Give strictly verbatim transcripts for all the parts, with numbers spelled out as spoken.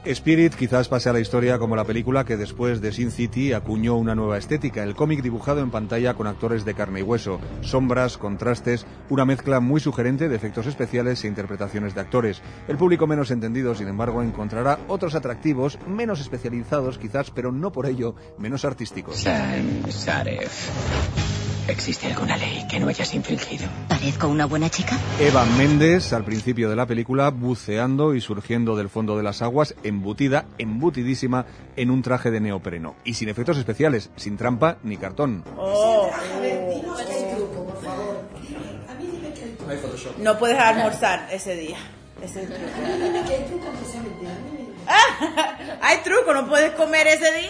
Spirit quizás pase a la historia como la película que después de Sin City acuñó una nueva estética, el cómic dibujado en pantalla con actores de carne y hueso, sombras, contrastes, una mezcla muy sugerente de efectos especiales e interpretaciones de actores. El público menos entendido, sin embargo, encontrará otros atractivos, menos especializados quizás, pero no por ello menos artísticos. Sam Saref. ¿Existe alguna ley que no hayas infringido? ¿Parezco una buena chica? Eva Mendes, al principio de la película, buceando y surgiendo del fondo de las aguas, embutida, embutidísima, en un traje de neopreno. Y sin efectos especiales, sin trampa ni cartón. Oh, oh. No puedes almorzar ese día. Ese es el truco. Ah, hay truco, no puedes comer ese día.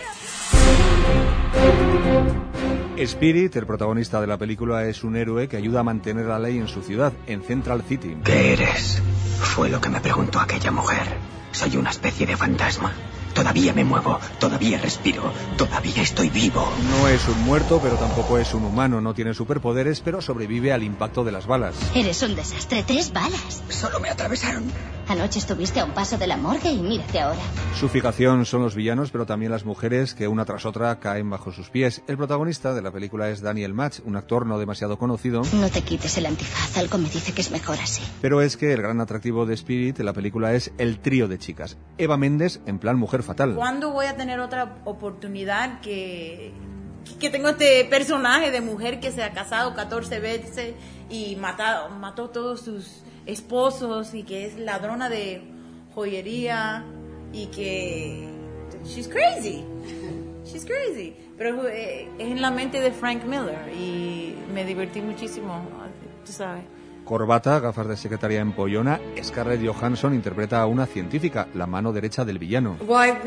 Spirit, el protagonista de la película, es un héroe que ayuda a mantener la ley en su ciudad, en Central City. ¿Qué eres? Fue lo que me preguntó aquella mujer. Soy una especie de fantasma. Todavía me muevo, todavía respiro, todavía estoy vivo. No es un muerto, pero tampoco es un humano. No tiene superpoderes, pero sobrevive al impacto de las balas. Eres un desastre, tres balas. Solo me atravesaron. Anoche estuviste a un paso de la morgue y mírate ahora. Su fijación son los villanos, pero también las mujeres que una tras otra caen bajo sus pies. El protagonista de la película es Daniel Match, un actor no demasiado conocido. No te quites el antifaz, algo me dice que es mejor así. Pero es que el gran atractivo de Spirit en la película es el trío de chicas. Eva Mendes, en plan mujer fatal. ¿Cuándo voy a tener otra oportunidad que, que tengo este personaje de mujer que se ha casado catorce veces y matado, mató a todos sus esposos y que es ladrona de joyería y que she's crazy, she's crazy, pero es en la mente de Frank Miller y me divertí muchísimo, tú sabes. Corbata, gafas de secretaria empollona, Scarlett Johansson interpreta a una científica, la mano derecha del villano.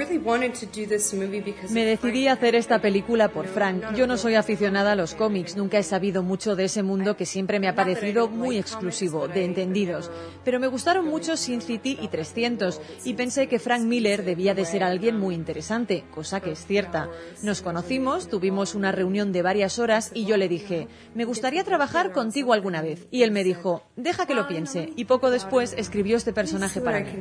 Me decidí a hacer esta película por Frank. Yo no soy aficionada a los cómics, nunca he sabido mucho de ese mundo que siempre me ha parecido muy exclusivo, de entendidos. Pero me gustaron mucho Sin City y trescientos, y pensé que Frank Miller debía de ser alguien muy interesante, cosa que es cierta. Nos conocimos, tuvimos una reunión de varias horas y yo le dije, me gustaría trabajar contigo alguna vez. Y él me dijo, deja que lo piense, y poco después escribió este personaje para mí.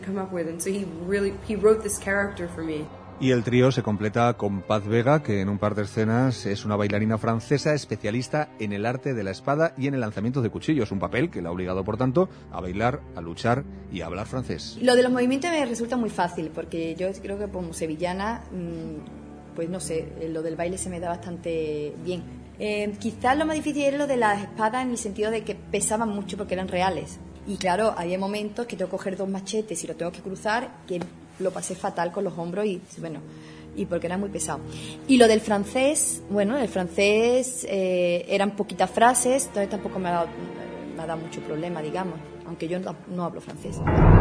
Y el trío se completa con Paz Vega, que en un par de escenas es una bailarina francesa especialista en el arte de la espada y en el lanzamiento de cuchillos, un papel que la ha obligado, por tanto, a bailar, a luchar y a hablar francés. Lo de los movimientos me resulta muy fácil, porque yo creo que como sevillana, pues no sé, lo del baile se me da bastante bien. Eh, quizás lo más difícil era lo de las espadas, en el sentido de que pesaban mucho porque eran reales. Y claro, había momentos que tengo que coger dos machetes y lo tengo que cruzar, que lo pasé fatal con los hombros y bueno, y porque era muy pesado. Y lo del francés, bueno, el francés eh, eran poquitas frases, entonces tampoco me ha dado, me ha dado mucho problema, digamos, aunque yo no, no hablo francés.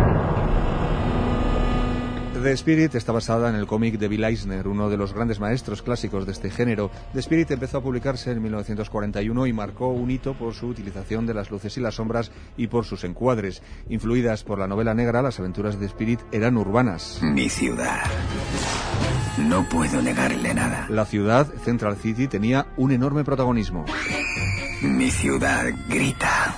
The Spirit está basada en el cómic de Bill Eisner, uno de los grandes maestros clásicos de este género. The Spirit empezó a publicarse en mil novecientos cuarenta y uno y marcó un hito por su utilización de las luces y las sombras y por sus encuadres. Influidas por la novela negra, las aventuras de Spirit eran urbanas. Mi ciudad. No puedo negarle nada. La ciudad, Central City, tenía un enorme protagonismo. Mi ciudad grita.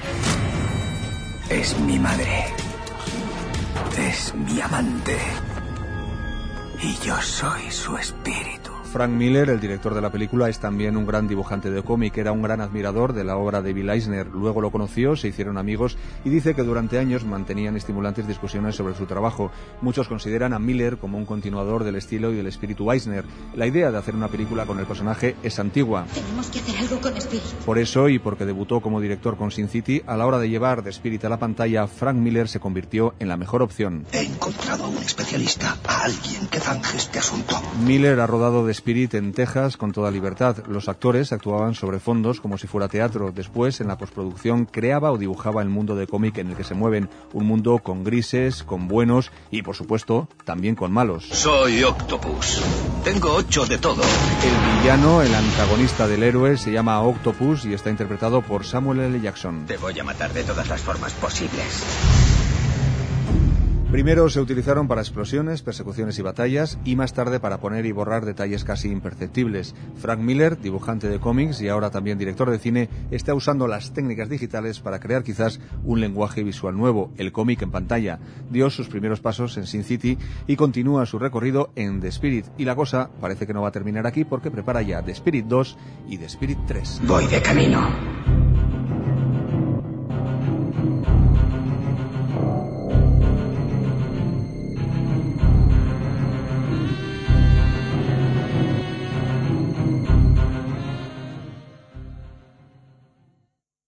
Es mi madre. Es mi amante. Y yo soy su espíritu. Frank Miller, el director de la película, es también un gran dibujante de cómic. Era un gran admirador de la obra de Bill Eisner. Luego lo conoció, se hicieron amigos y dice que durante años mantenían estimulantes discusiones sobre su trabajo. Muchos consideran a Miller como un continuador del estilo y del espíritu Eisner. La idea de hacer una película con el personaje es antigua. Tenemos que hacer algo con Spirit. Por eso, y porque debutó como director con Sin City, a la hora de llevar The Spirit a la pantalla, Frank Miller se convirtió en la mejor opción. He encontrado a un especialista, a alguien que zanje este asunto. Miller ha rodado The Spirit en Texas con toda libertad. Los actores actuaban sobre fondos como si fuera teatro. Después, en la postproducción, creaba o dibujaba el mundo de cómic en el que se mueven. Un mundo con grises, con buenos y, por supuesto, también con malos. Soy Octopus. Tengo ocho de todo. El villano, el antagonista del héroe, se llama Octopus y está interpretado por Samuel L. Jackson. Te voy a matar de todas las formas posibles. Primero se utilizaron para explosiones, persecuciones y batallas, y más tarde para poner y borrar detalles casi imperceptibles. Frank Miller, dibujante de cómics y ahora también director de cine, está usando las técnicas digitales para crear quizás un lenguaje visual nuevo, el cómic en pantalla. Dio sus primeros pasos en Sin City y continúa su recorrido en The Spirit. Y la cosa parece que no va a terminar aquí porque prepara ya The Spirit dos y The Spirit tres. Voy de camino.